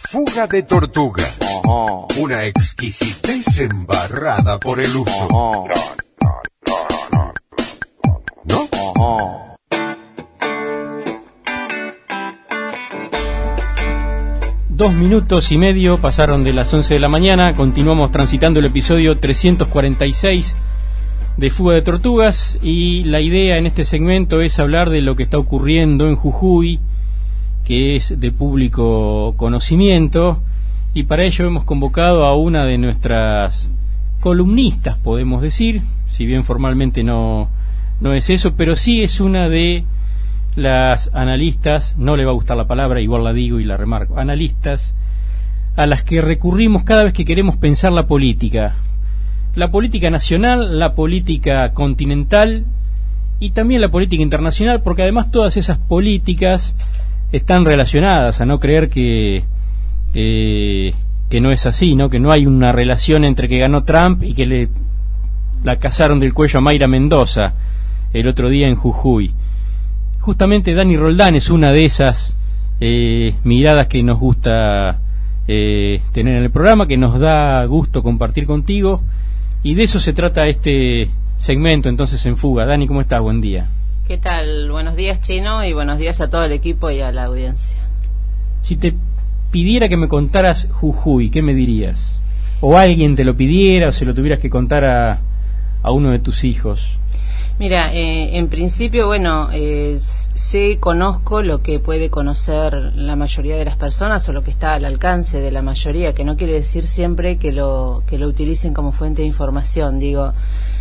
Fuga de tortuga. Una exquisitez embarrada por el uso. ¿No? 2 minutos y medio pasaron de las 11 de la mañana. Continuamos transitando el episodio 346 de Fuga de Tortugas, y la idea en este segmento es hablar de lo que está ocurriendo en Jujuy, que es de público conocimiento, y para ello hemos convocado a una de nuestras columnistas, podemos decir, si bien formalmente no es eso, pero sí es una de las analistas, no le va a gustar la palabra, igual la digo y la remarco, analistas a las que recurrimos cada vez que queremos pensar la política nacional, la política continental y también la política internacional, porque además todas esas políticas están relacionadas, a no creer que no es así, ¿no? Que no hay una relación entre que ganó Trump y que la cazaron del cuello a Mayra Mendoza el otro día en Jujuy. Justamente Dani Roldán es una de esas miradas que nos gusta tener en el programa, que nos da gusto compartir contigo, y de eso se trata este segmento entonces en Fuga. Dani, ¿cómo estás? Buen día. ¿Qué tal? Buenos días, Chino, y buenos días a todo el equipo y a la audiencia. Si te pidiera que me contaras Jujuy, ¿qué me dirías? O alguien te lo pidiera, o se lo tuvieras que contar a uno de tus hijos. Mira, en principio, bueno, conozco lo que puede conocer la mayoría de las personas o lo que está al alcance de la mayoría, que no quiere decir siempre que lo utilicen como fuente de información. Digo,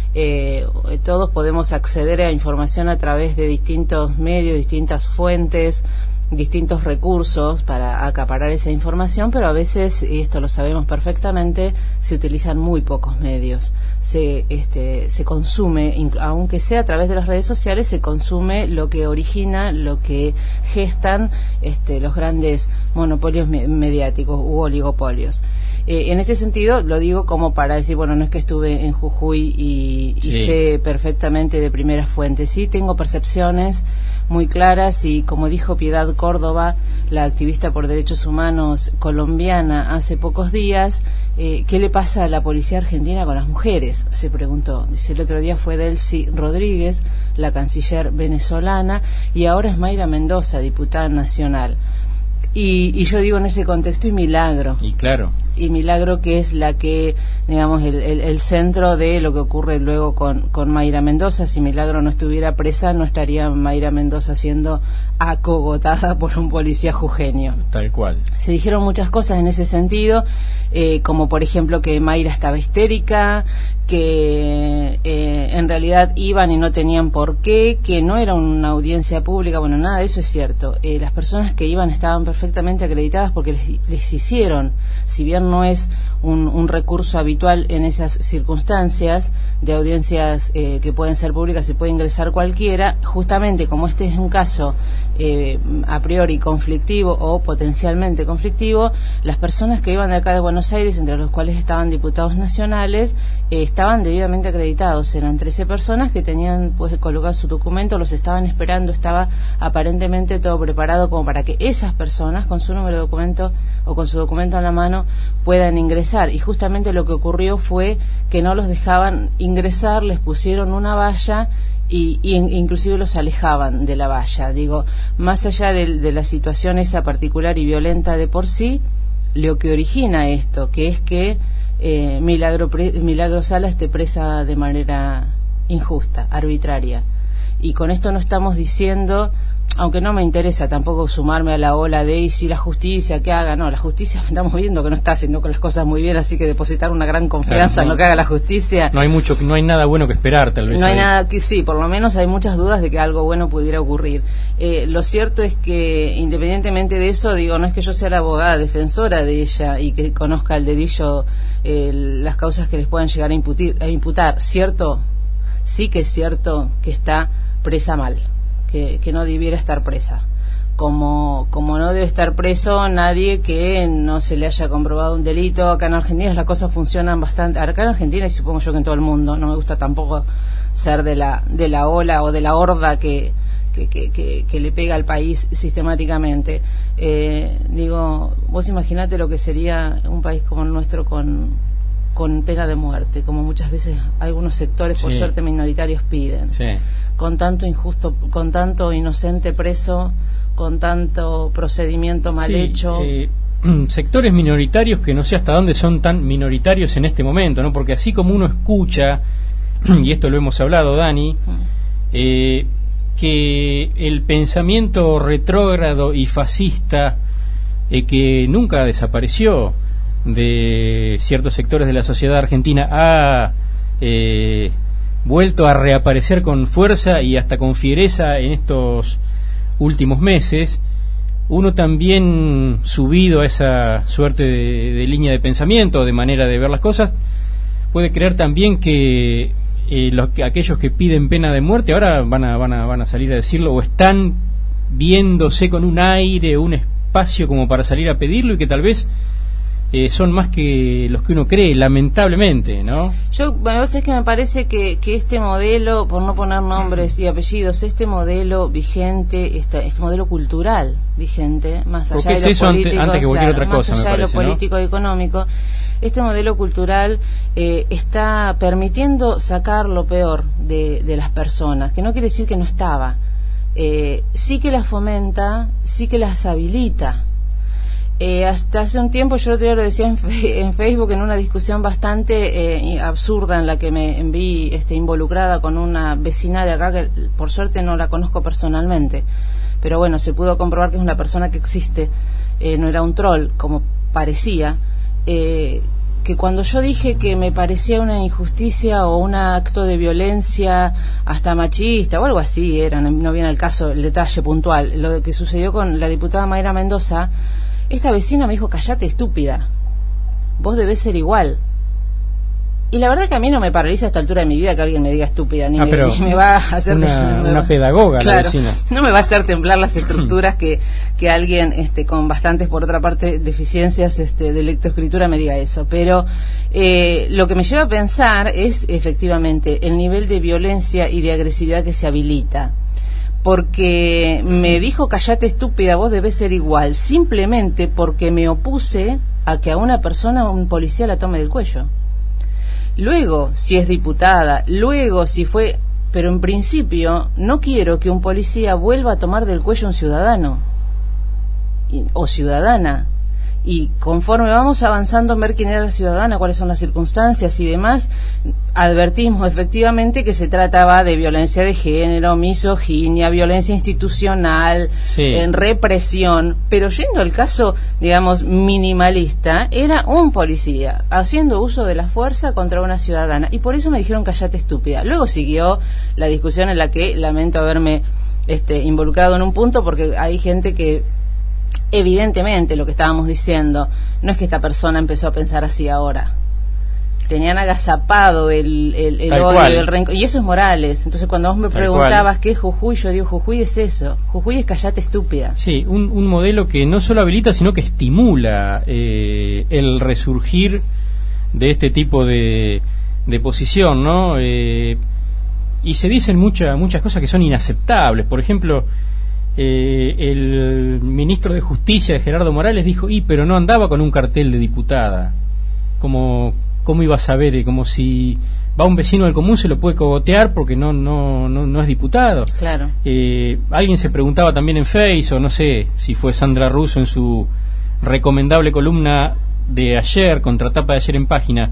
todos podemos acceder a información a través de distintos medios, distintas fuentes, distintos recursos para acaparar esa información, pero a veces, y esto lo sabemos perfectamente, se utilizan muy pocos medios. Se consume, aunque sea a través de las redes sociales, se consume lo que origina, lo que gestan los grandes monopolios mediáticos u oligopolios. En este sentido, lo digo como para decir, bueno, no es que estuve en Jujuy y sé perfectamente de primera fuente. Sí, tengo percepciones muy claras, y como dijo Piedad Córdoba, la activista por derechos humanos colombiana, hace pocos días, ¿qué le pasa a la policía argentina con las mujeres?, se preguntó. Dice, el otro día fue Delcy Rodríguez, la canciller venezolana, y ahora es Mayra Mendoza, diputada nacional. Y yo digo en ese contexto, y Milagro. Y claro. Y Milagro, que es la que, digamos, el centro de lo que ocurre luego con Mayra Mendoza. Si Milagro no estuviera presa, no estaría Mayra Mendoza siendo acogotada por un policía jujeño. Tal cual. Se dijeron muchas cosas en ese sentido, como por ejemplo que Mayra estaba histérica, que en realidad iban y no tenían por qué, que no era una audiencia pública. Bueno, nada de eso es cierto. Las personas que iban estaban perfectamente acreditadas porque les hicieron, si bien no es un recurso habitual en esas circunstancias de audiencias que pueden ser públicas, se puede ingresar cualquiera, justamente como este es un caso a priori conflictivo o potencialmente conflictivo, las personas que iban de acá de Buenos Aires, entre los cuales estaban diputados nacionales, estaban debidamente acreditados. Eran 13 personas que tenían pues colocado su documento, los estaban esperando, estaba aparentemente todo preparado como para que esas personas con su número de documento o con su documento en la mano puedan ingresar. Y justamente lo que ocurrió fue que no los dejaban ingresar, les pusieron una valla y inclusive los alejaban de la valla. Digo, más allá de la situación esa particular y violenta de por sí, lo que origina esto, que es que Milagro Sala esté presa de manera injusta, arbitraria. Y con esto no estamos diciendo, aunque no me interesa tampoco sumarme a la ola de y si la justicia que haga, no, la justicia estamos viendo que no está haciendo las cosas muy bien, así que depositar una gran confianza en lo que haga la justicia. No hay nada bueno que esperar, tal vez. No hay nada que, sí, por lo menos hay muchas dudas de que algo bueno pudiera ocurrir. Lo cierto es que independientemente de eso, digo, no es que yo sea la abogada defensora de ella y que conozca el dedillo las causas que les puedan llegar a imputar, ¿cierto? Sí que es cierto que está presa mal, que no debiera estar presa, como no debe estar preso nadie que no se le haya comprobado un delito. Acá en Argentina las cosas funcionan bastante, acá en Argentina y supongo yo que en todo el mundo. No me gusta tampoco ser de la ola o de la horda que que le pega al país sistemáticamente. Digo, vos imaginate lo que sería un país como el nuestro con pena de muerte, como muchas veces algunos sectores, por suerte minoritarios, piden. Sí. Con tanto injusto, con tanto inocente preso, con tanto procedimiento mal hecho. Sectores minoritarios que no sé hasta dónde son tan minoritarios en este momento, ¿no? Porque así como uno escucha, y esto lo hemos hablado, Dani, que el pensamiento retrógrado y fascista que nunca desapareció de ciertos sectores de la sociedad argentina ha vuelto a reaparecer con fuerza y hasta con fiereza en estos últimos meses. Uno también, subido a esa suerte de línea de pensamiento, de manera de ver las cosas, puede creer también que aquellos que piden pena de muerte ahora van a salir a decirlo, o están viéndose con un aire, un espacio como para salir a pedirlo, y que tal vez son más que los que uno cree, lamentablemente, ¿no? Es que me parece que este modelo, por no poner nombres y apellidos, este modelo vigente, este modelo cultural vigente, más allá de lo político, antes que cualquier otra cosa, más allá de lo político y económico, este modelo cultural está permitiendo sacar lo peor de las personas, que no quiere decir que no estaba, sí que las fomenta, sí que las habilita. Hasta hace un tiempo, yo lo decía en Facebook, en una discusión bastante absurda en la que me vi involucrada con una vecina de acá, que por suerte no la conozco personalmente, pero bueno, se pudo comprobar que es una persona que existe, no era un troll como parecía, que cuando yo dije que me parecía una injusticia o un acto de violencia hasta machista o algo así, no viene al caso el detalle puntual, lo que sucedió con la diputada Mayra Mendoza, esta vecina me dijo: cállate, estúpida, vos debés ser igual. Y la verdad que a mí no me paraliza a esta altura de mi vida que alguien me diga estúpida, ni me va a hacer una pedagoga, claro, la vecina. No me va a hacer temblar las estructuras que alguien con bastantes, por otra parte, deficiencias de lectoescritura me diga eso. Pero lo que me lleva a pensar es efectivamente el nivel de violencia y de agresividad que se habilita. Porque me dijo: cállate, estúpida, vos debés ser igual, simplemente porque me opuse a que a una persona, un policía, la tome del cuello. Luego, si es diputada, luego si fue... Pero en principio no quiero que un policía vuelva a tomar del cuello a un ciudadano o ciudadana. Y conforme vamos avanzando en ver quién era la ciudadana, cuáles son las circunstancias y demás, advertimos efectivamente que se trataba de violencia de género, misoginia, violencia institucional, represión. Pero yendo al caso, digamos, minimalista, era un policía haciendo uso de la fuerza contra una ciudadana, y por eso me dijeron: cállate, estúpida. Luego siguió la discusión en la que lamento haberme involucrado en un punto, porque hay gente que evidentemente, lo que estábamos diciendo, no es que esta persona empezó a pensar así ahora. Tenían agazapado el odio, el rencor, y eso es Morales. Entonces, cuando vos me preguntabas qué es Jujuy, yo digo: Jujuy es eso. Jujuy es cállate, estúpida. Sí, un modelo que no solo habilita, sino que estimula el resurgir de este tipo de posición, ¿no? Y se dicen muchas cosas que son inaceptables. Por ejemplo, el ministro de Justicia de Gerardo Morales dijo: pero no andaba con un cartel de diputada. ¿Cómo iba a saber? Como si va un vecino del común, se lo puede cogotear porque no es diputado. Claro. Alguien se preguntaba también en Face, o no sé si fue Sandra Russo en su recomendable columna de ayer, contratapa de ayer en Página,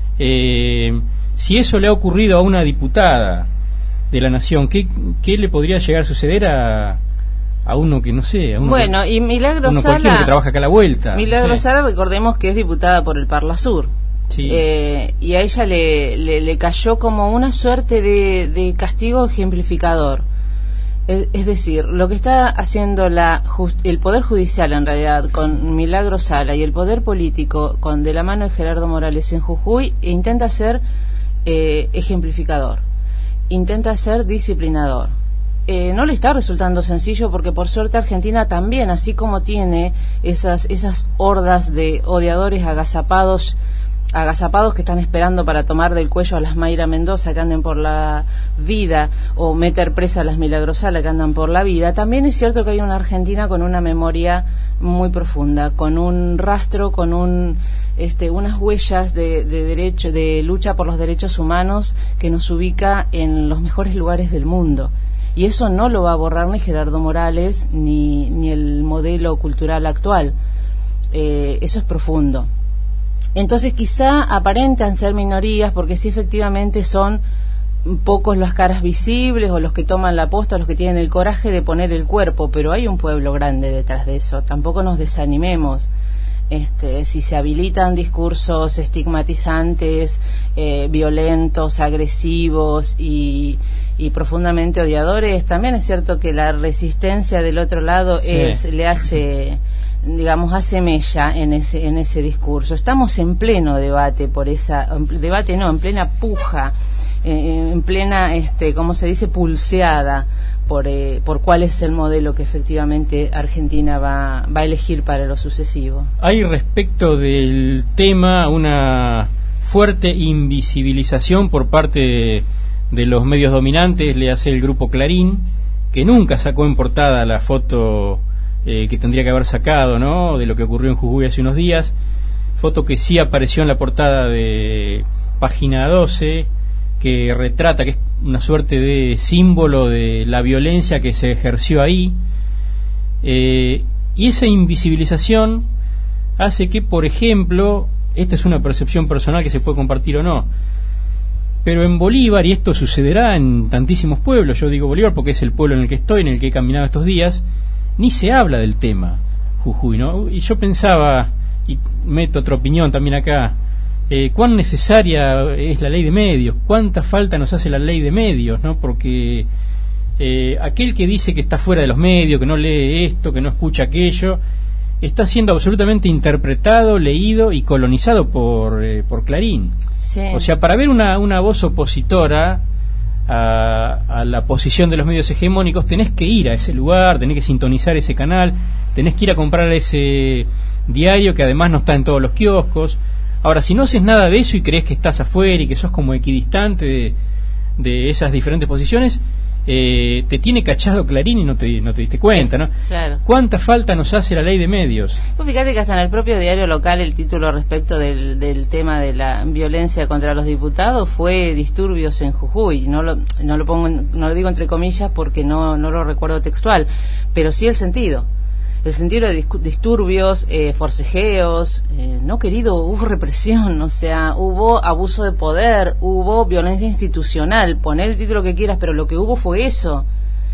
si eso le ha ocurrido a una diputada de la Nación, ¿qué le podría llegar a suceder a uno que no sé, y Milagro Sala, que trabaja acá a la vuelta? Milagro Sala, recordemos que es diputada por el Parla Sur. Sí. Y a ella le cayó como una suerte de castigo ejemplificador. Es decir, lo que está haciendo el Poder Judicial, en realidad, con Milagro Sala, y el Poder Político, de la mano de Gerardo Morales en Jujuy, intenta ser ejemplificador, intenta ser disciplinador. No le está resultando sencillo, porque por suerte Argentina también, así como tiene esas hordas de odiadores agazapados agazapados que están esperando para tomar del cuello a las Mayra Mendoza que anden por la vida, o meter presa a las Milagrosala que andan por la vida. También es cierto que hay una Argentina con una memoria muy profunda, con un rastro, con unas huellas de derecho, de lucha por los derechos humanos que nos ubica en los mejores lugares del mundo. Y eso no lo va a borrar ni Gerardo Morales ni el modelo cultural actual. Eso es profundo. Entonces quizá aparentan ser minorías porque sí, efectivamente son pocos las caras visibles o los que toman la posta, los que tienen el coraje de poner el cuerpo, pero hay un pueblo grande detrás de eso. Tampoco nos desanimemos. Si se habilitan discursos estigmatizantes, violentos, agresivos y profundamente odiadores, también es cierto que la resistencia del otro lado le hace, digamos, hace mella en ese discurso. Estamos en pleno debate en plena puja, en plena, ¿cómo se dice?, pulseada por cuál es el modelo que efectivamente Argentina va a elegir para lo sucesivo. Hay respecto del tema una fuerte invisibilización por parte de los medios dominantes, le hace el grupo Clarín, que nunca sacó en portada la foto que tendría que haber sacado, ¿no?, de lo que ocurrió en Jujuy hace unos días, foto que sí apareció en la portada de Página 12, que retrata, que es una suerte de símbolo de la violencia que se ejerció ahí, y esa invisibilización hace que, por ejemplo, esta es una percepción personal que se puede compartir o no, pero en Bolívar, y esto sucederá en tantísimos pueblos, yo digo Bolívar porque es el pueblo en el que estoy, en el que he caminado estos días, ni se habla del tema Jujuy, ¿no? Y yo pensaba, y meto otra opinión también acá, cuán necesaria es la ley de medios, cuánta falta nos hace la ley de medios, ¿no? Porque aquel que dice que está fuera de los medios, que no lee esto, que no escucha aquello, está siendo absolutamente interpretado, leído y colonizado por Clarín. Sí. O sea, para ver una voz opositora a la posición de los medios hegemónicos, tenés que ir a ese lugar, tenés que sintonizar ese canal, tenés que ir a comprar ese diario que además no está en todos los kioscos. Ahora, si no haces nada de eso y crees que estás afuera y que sos como equidistante de esas diferentes posiciones, te tiene cachado Clarín y no te diste cuenta, ¿no? Claro. ¿Cuánta falta nos hace la ley de medios? Pues fíjate que hasta en el propio diario local el título respecto del tema de la violencia contra los diputados fue disturbios en Jujuy. No lo digo entre comillas porque no lo recuerdo textual, pero sí el sentido de disturbios, forcejeos, no querido, hubo represión, o sea, hubo abuso de poder, hubo violencia institucional, poner el título que quieras, pero lo que hubo fue eso.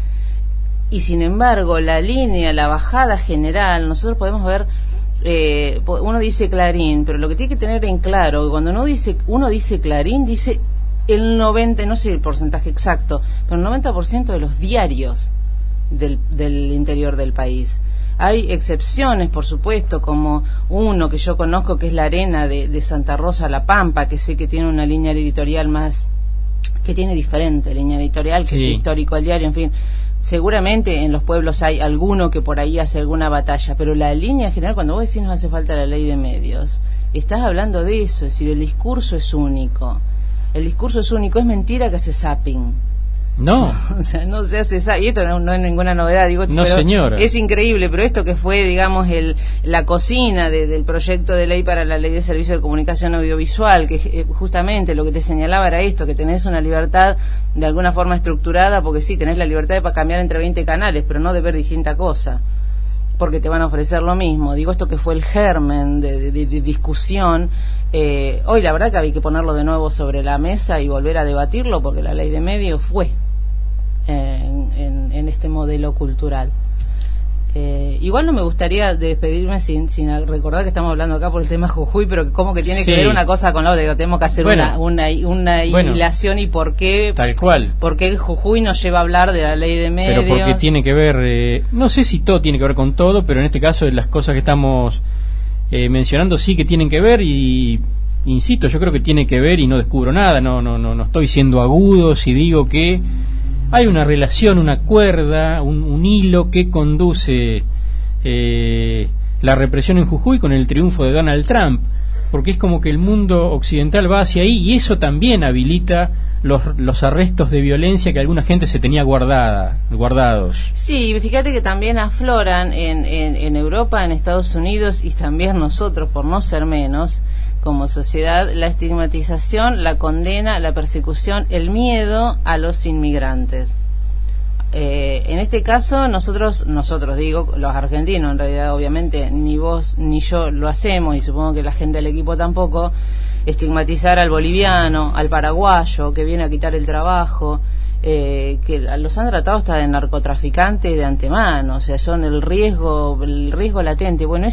Y sin embargo, la bajada general, nosotros podemos ver, uno dice Clarín, pero lo que tiene que tener en claro, cuando uno dice Clarín, dice el 90, no sé el porcentaje exacto, pero el 90% de los diarios del interior del país. Hay excepciones, por supuesto, como uno que yo conozco, que es La Arena de Santa Rosa, La Pampa, que sé que tiene una línea editorial que tiene diferente línea editorial, que sí, es Histórico el Diario, en fin. Seguramente en los pueblos hay alguno que por ahí hace alguna batalla, pero la línea general, cuando vos decís no hace falta la ley de medios, estás hablando de eso, es decir, el discurso es único. El discurso es único, es mentira que hace zapping. No. O sea, no se hace esa, y esto no es ninguna novedad, digo, no, pero señora. Es increíble, pero esto que fue, digamos, la cocina del proyecto de ley para la ley de servicio de comunicación audiovisual, que justamente lo que te señalaba era esto, que tenés una libertad de alguna forma estructurada, porque sí, tenés la libertad de cambiar entre 20 canales, pero no de ver distinta cosa, porque te van a ofrecer lo mismo. Digo, esto que fue el germen de discusión, hoy la verdad que había que ponerlo de nuevo sobre la mesa y volver a debatirlo, porque la ley de medios fue en este modelo cultural. Igual no me gustaría despedirme sin recordar que estamos hablando acá por el tema Jujuy, pero como que tiene que ver una cosa con la otra, que tenemos que hacer una hilación y por qué tal cual, por qué Jujuy nos lleva a hablar de la ley de medios. Pero porque tiene que ver, no sé si todo tiene que ver con todo, pero en este caso de las cosas que estamos mencionando sí que tienen que ver, y insisto, yo creo que tiene que ver y no descubro nada, no estoy siendo agudo si digo que hay una relación, una cuerda, un hilo que conduce la represión en Jujuy con el triunfo de Donald Trump. porque es como que el mundo occidental va hacia ahí, y eso también habilita los arrestos de violencia que alguna gente se tenía guardados. Sí, fíjate que también afloran en Europa, en Estados Unidos, y también nosotros, por no ser menos, como sociedad, la estigmatización, la condena, la persecución, el miedo a los inmigrantes. En este caso, nosotros digo, los argentinos, en realidad, obviamente, ni vos ni yo lo hacemos, y supongo que la gente del equipo tampoco, estigmatizar al boliviano, al paraguayo, que viene a quitar el trabajo, que los han tratado hasta de narcotraficantes de antemano, o sea, son el riesgo latente. Bueno,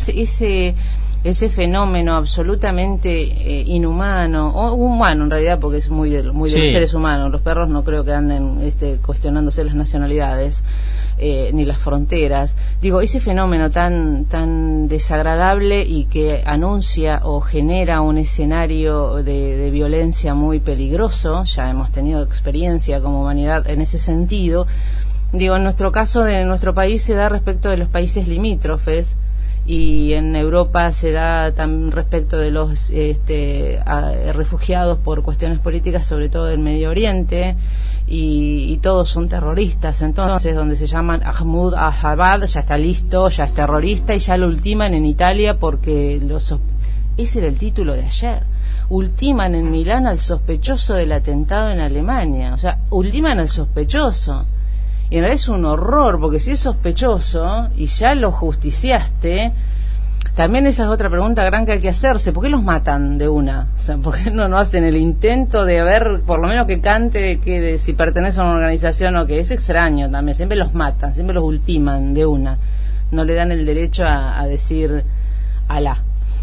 ese fenómeno absolutamente inhumano, o humano en realidad, porque es muy de los seres humanos. Los perros no creo que anden cuestionándose las nacionalidades ni las fronteras. Digo, ese fenómeno tan desagradable y que anuncia o genera un escenario de violencia muy peligroso. Ya hemos tenido experiencia como humanidad en ese sentido. Digo, en nuestro caso, de nuestro país, se da respecto de los países limítrofes, y en Europa se da también respecto de los refugiados por cuestiones políticas, sobre todo del Medio Oriente, y todos son terroristas. Entonces, donde se llaman Ahmad al-Jabad, ya está listo, ya es terrorista, y ya lo ultiman en Italia porque ese era el título de ayer. Ultiman en Milán al sospechoso del atentado en Alemania. O sea, ultiman al sospechoso. Y en realidad es un horror, porque si es sospechoso y ya lo justiciaste, también esa es otra pregunta gran que hay que hacerse. ¿Por qué los matan de una? O sea, ¿por qué no hacen el intento de ver, por lo menos que cante de si pertenece a una organización o que? Es extraño también, siempre los matan, siempre los ultiman de una. No le dan el derecho a decir Alá.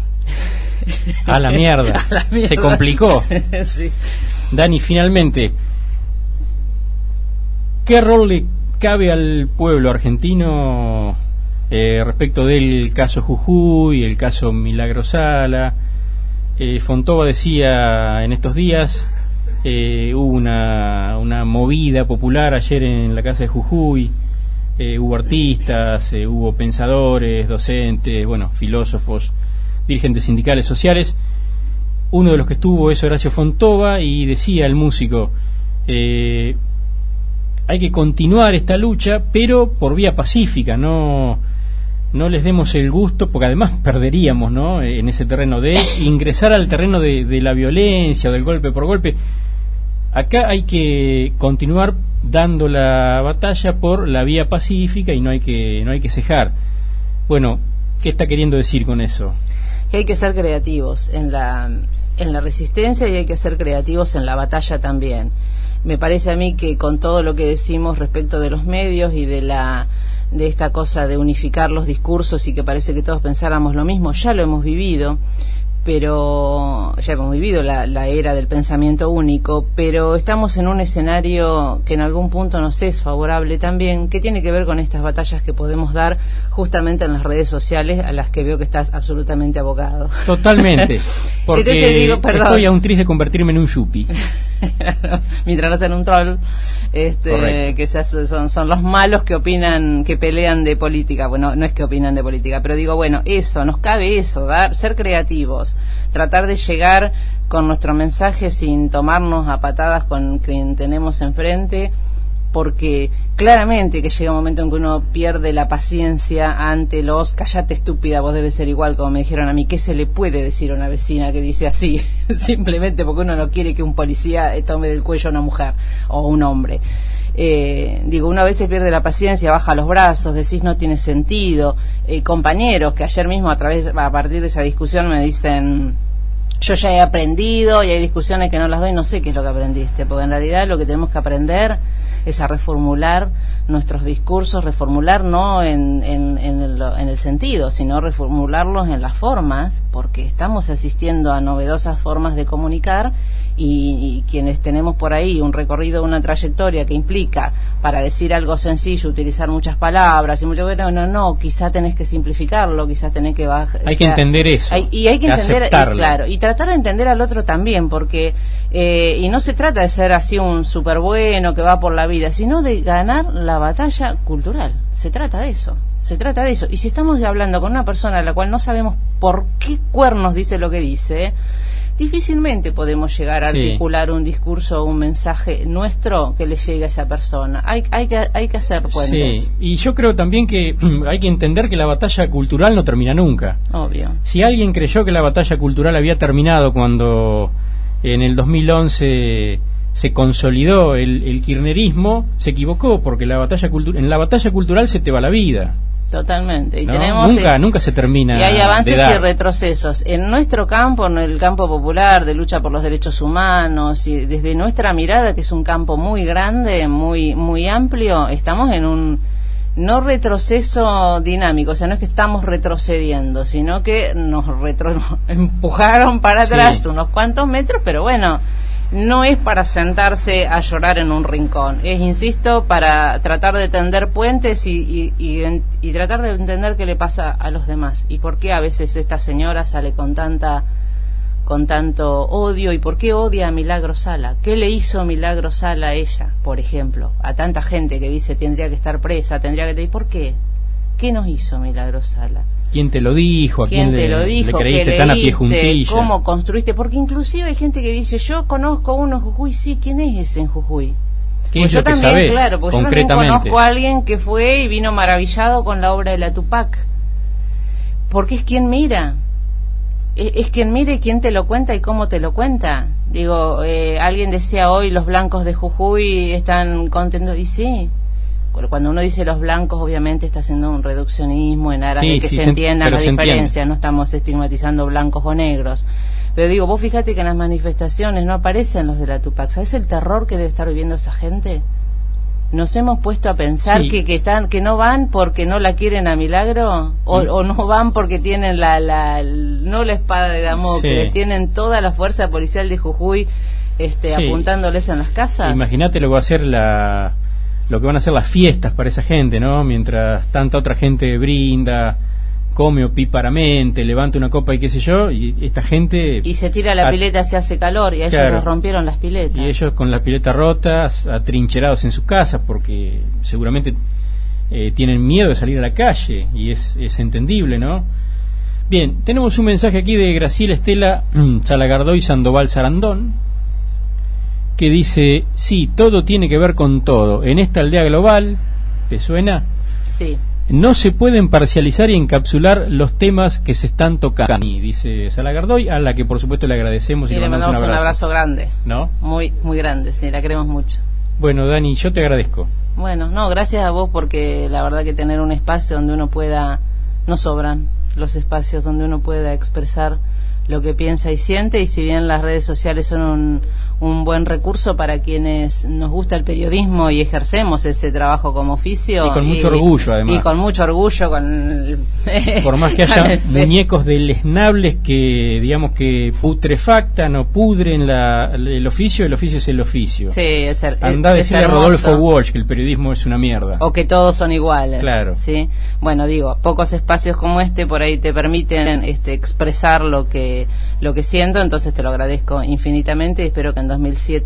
A la mierda. A la mierda. Se complicó. Sí. Dani, finalmente, ¿qué rol le cabe al pueblo argentino respecto del caso Jujuy, el caso Milagro Sala? Fontova decía en estos días, hubo una movida popular ayer en la casa de Jujuy, hubo artistas, hubo pensadores, docentes, filósofos, dirigentes sindicales, sociales. Uno de los que estuvo es Horacio Fontova, y decía el músico, hay que continuar esta lucha, pero por vía pacífica, no les demos el gusto, porque además perderíamos, ¿no?, en ese terreno de ingresar al terreno de la violencia o del golpe por golpe. Acá hay que continuar dando la batalla por la vía pacífica y no hay que cejar. Bueno, ¿qué está queriendo decir con eso? Que hay que ser creativos en la resistencia, y hay que ser creativos en la batalla también. Me parece a mí que con todo lo que decimos respecto de los medios y de esta cosa de unificar los discursos, y que parece que todos pensáramos lo mismo, ya lo hemos vivido, pero ya hemos vivido la era del pensamiento único, pero estamos en un escenario que en algún punto nos es favorable también, que tiene que ver con estas batallas que podemos dar justamente en las redes sociales, a las que veo que estás absolutamente abocado. Totalmente, porque entonces digo, perdón, estoy a un tris de convertirme en un yuppie. Mientras no sean un troll, que son los malos que opinan, que pelean de política. Bueno, no es que opinan de política, pero digo, bueno, nos cabe ser creativos, tratar de llegar con nuestro mensaje sin tomarnos a patadas con quien tenemos enfrente, porque claramente que llega un momento en que uno pierde la paciencia ante los "cállate estúpida, vos debes ser igual", como me dijeron a mí. ¿Qué se le puede decir a una vecina que dice así? Simplemente porque uno no quiere que un policía tome del cuello a una mujer o un hombre. Una vez se pierde la paciencia, baja los brazos, decís no tiene sentido. Compañeros que ayer mismo a partir de esa discusión me dicen, yo ya he aprendido, y hay discusiones que no las doy, no sé qué es lo que aprendiste, porque en realidad lo que tenemos que aprender es a reformular nuestros discursos, reformular no en el sentido, sino reformularlos en las formas, porque estamos asistiendo a novedosas formas de comunicar, y quienes tenemos por ahí un recorrido, una trayectoria que implica, para decir algo sencillo, utilizar muchas palabras y mucho, quizá tenés que simplificarlo, quizás tenés que bajar. Hay que entender eso. Hay que entender, claro, y tratar de entender al otro también, porque y no se trata de ser así un súper bueno que va por la vida, sino de ganar la batalla cultural. Se trata de eso. Se trata de eso. Y si estamos hablando con una persona a la cual no sabemos por qué cuernos dice lo que dice, difícilmente podemos llegar a articular un discurso o un mensaje nuestro que le llegue a esa persona. Hay que hacer puentes. Sí, y yo creo también que hay que entender que la batalla cultural no termina nunca. Obvio. Si alguien creyó que la batalla cultural había terminado cuando en el 2011 se consolidó el kirchnerismo, se equivocó, porque en la batalla cultural se te va la vida. Totalmente. Y ¿no? tenemos nunca se termina. Y hay avances y retrocesos. En nuestro campo, en el campo popular de lucha por los derechos humanos, y desde nuestra mirada, que es un campo muy grande, muy amplio, estamos en un no retroceso dinámico, o sea, no es que estamos retrocediendo, sino que nos empujaron para atrás unos cuantos metros, pero bueno, no es para sentarse a llorar en un rincón, es, insisto, para tratar de tender puentes y tratar de entender qué le pasa a los demás y por qué a veces esta señora sale con tanto odio y por qué odia a Milagro Sala. ¿Qué le hizo Milagro Sala a ella, por ejemplo? A tanta gente que dice tendría que estar presa, ¿y por qué? ¿Qué nos hizo Milagro Sala? ¿Quién te lo dijo? ¿A quién le creíste tan a pie juntilla? ¿Cómo construiste? Porque inclusive hay gente que dice, yo conozco uno en Jujuy. Sí, ¿quién es ese en Jujuy? ¿Qué es lo que sabés, claro, porque yo también conozco a alguien que fue y vino maravillado con la obra de la Tupac. Porque es quien mira. Es quien mira y quien te lo cuenta y cómo te lo cuenta. Digo, alguien decía hoy, los blancos de Jujuy están contentos. Y sí, cuando uno dice los blancos, obviamente está haciendo un reduccionismo en aras de que se entiendan las diferencias, no estamos estigmatizando blancos o negros. Pero digo, vos fíjate que en las manifestaciones no aparecen los de la Tupac. ¿Sabes el terror que debe estar viviendo esa gente? Nos hemos puesto a pensar que no van porque no la quieren a Milagro, o no van porque tienen no la espada de Damocles, tienen toda la fuerza policial de Jujuy apuntándoles en las casas. Imagínate lo que va a ser lo que van a ser las fiestas para esa gente, ¿no? Mientras tanta otra gente brinda, come opíparamente, levanta una copa y qué sé yo, y esta gente... Y se tira la pileta, se hace calor, y a ellos les rompieron las piletas. Y ellos con las piletas rotas, atrincherados en sus casas, porque seguramente tienen miedo de salir a la calle, y es entendible, ¿no? Bien, tenemos un mensaje aquí de Graciela Estela Salagardoy Sandoval Sarandón, que dice, sí, todo tiene que ver con todo. En esta aldea global, ¿te suena? Sí. No se pueden parcializar y encapsular los temas que se están tocando, dice Salagardoy, a la que por supuesto le agradecemos y le mandamos un abrazo grande. ¿No? Muy, muy grande, sí, la queremos mucho. Bueno, Dani, yo te agradezco. Bueno, no, gracias a vos, porque la verdad que tener un espacio donde uno pueda, no sobran los espacios donde uno pueda expresar lo que piensa y siente, y si bien las redes sociales son un buen recurso para quienes nos gusta el periodismo y ejercemos ese trabajo como oficio. Y con mucho orgullo, además. Y con mucho orgullo, por más que haya muñecos deleznables que, digamos, que putrefactan o pudren el oficio es el oficio. Sí, Andá a decirle a Rodolfo Walsh que el periodismo es una mierda. O que todos son iguales. Claro. ¿Sí? Bueno, digo, pocos espacios como este por ahí te permiten expresar lo que siento, entonces te lo agradezco infinitamente y espero que en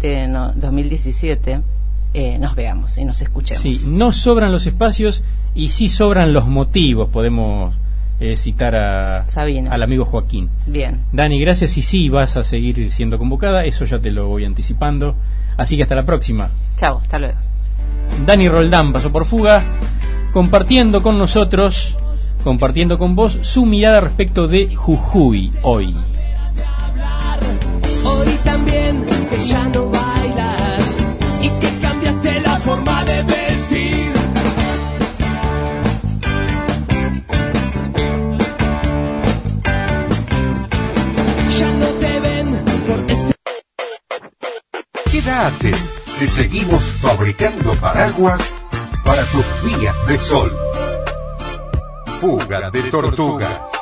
2017 nos veamos y nos escuchemos. Sí, no sobran los espacios y sí sobran los motivos, podemos citar al amigo Joaquín. Bien. Dani, gracias, y sí vas a seguir siendo convocada, eso ya te lo voy anticipando, así que hasta la próxima. Chao, hasta luego. Dani Roldán pasó por Fuga, compartiendo con nosotros, compartiendo con vos su mirada respecto de Jujuy hoy. Hoy también que ya no bailas y que cambiaste la forma de vestir. Ya no te ven por este. Quédate, que seguimos fabricando paraguas para tus días de sol. Fuga de tortugas.